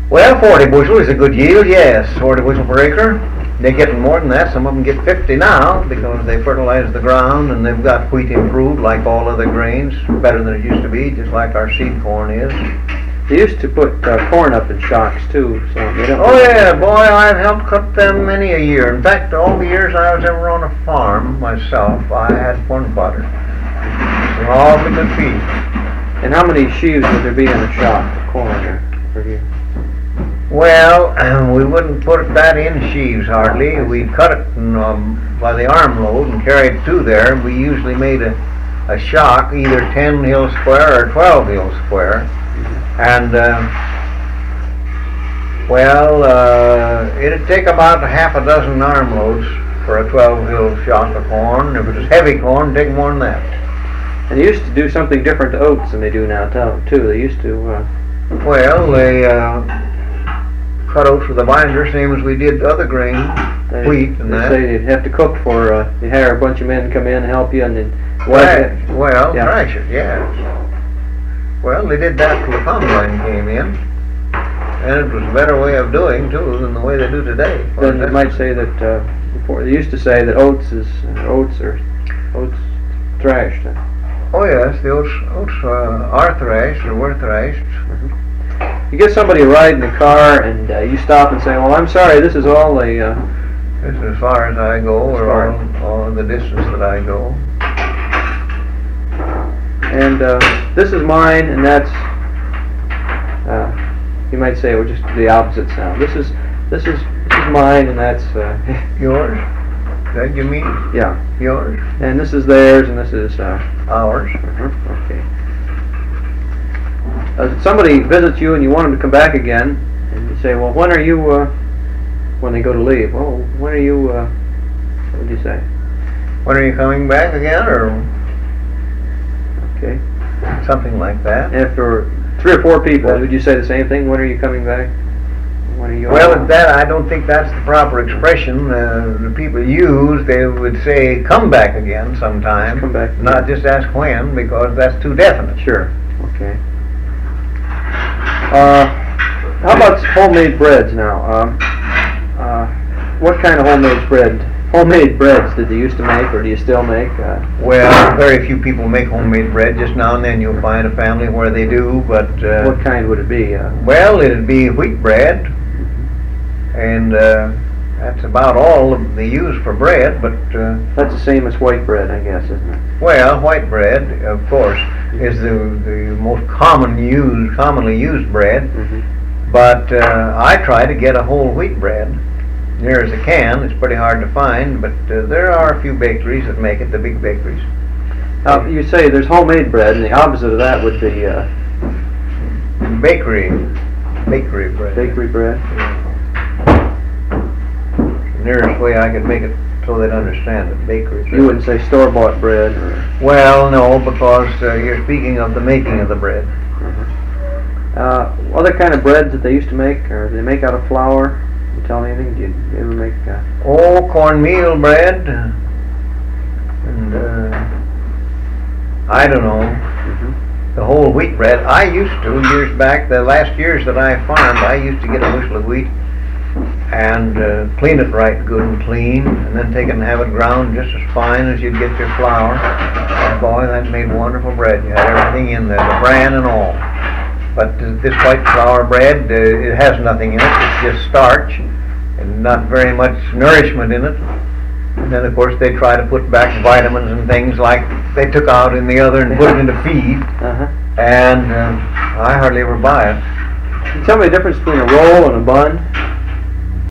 Well, 40 bushel is a good yield, yes. 40 bushel per acre. They're getting more than that. Some of them get 50 now because they fertilize the ground and they've got wheat improved like all other grains, better than it used to be, just like our seed corn is. They used to put corn up in shocks too, so they don't. Oh yeah, boy, I've helped cut them many a year. In fact, all the years I was ever on a farm myself, I had corn fodder. It was all a good feed. And how many sheaves would there be in a shock of corn per year? Well, we wouldn't put that in sheaves hardly. We'd cut it by the armload and carry it through there. We usually made a shock, either 10 hill square or 12 hill square. And, it'd take about half a dozen armloads for a 12 hill shock of corn. If it was heavy corn, it'd take more than that. And they used to do something different to oats than they do now, too. They used to... They cut oats with a binder, same as we did other grain, wheat and that. They say you'd have to cook for, you hire a bunch of men to come in and help you and then... thrash it, yes. Well, they did that till the combine came in, and it was a better way of doing, too, than the way they do today. Then you might say that, before, they used to say that oats are thrashed. Oh yes, the oats are thrashed, or were thrashed. Mm-hmm. You get somebody riding a car and you stop and say, well, I'm sorry, this is all the... This is as far as I go, or all the distance that I go. And this is mine, and that's... you might say, well, just the opposite sound. This is mine, and that's... Yours? That you mean? Yeah. Yours? And this is theirs, and this is... Ours. Okay. Somebody visits you and you want them to come back again, and you say, well, when are you, when they go to leave, well, when are you, what do you say? When are you coming back again, or? Okay. Something like that. After 3 or 4 people, would you say the same thing? When are you coming back? When are you? Well, I don't think that's the proper expression the people use. They would say, come back again sometime. Come back again. Not just ask when, because that's too definite. Sure. Okay. How about homemade breads now? What kind of homemade breads did they used to make, or do you still make? Well, very few people make homemade bread. Just now and then you'll find a family where they do, but... what kind would it be? Well, it'd be wheat bread, and that's about all they use for bread, but... That's the same as white bread, I guess, isn't it? Well, white bread, of course, is the most commonly used bread, but I try to get a whole wheat bread near as I can. It's pretty hard to find, but there are a few bakeries that make it, the big bakeries. You say there's homemade bread, and the opposite of that would be bakery bread. Bakery bread. The nearest way I could make it so they'd understand it, bakery bread. You wouldn't say store-bought bread? Or... Well, no, because you're speaking of the making of the bread. Other kind of breads that they used to make, or they make out of flour? You tell me anything? Do you ever make... cornmeal bread, and I don't know, the whole wheat bread. I used to, years back, the last years that I farmed, I used to get a bushel of wheat and clean it right good and clean, and then take it and have it ground just as fine as you'd get your flour. And boy, that made wonderful bread. You had everything in there, the bran and all. But this white flour bread, it has nothing in it. It's just starch and not very much nourishment in it. And then, of course, they try to put back vitamins and things like they took out in the other and put it into feed. And I hardly ever buy it. Can you tell me the difference between a roll and a bun?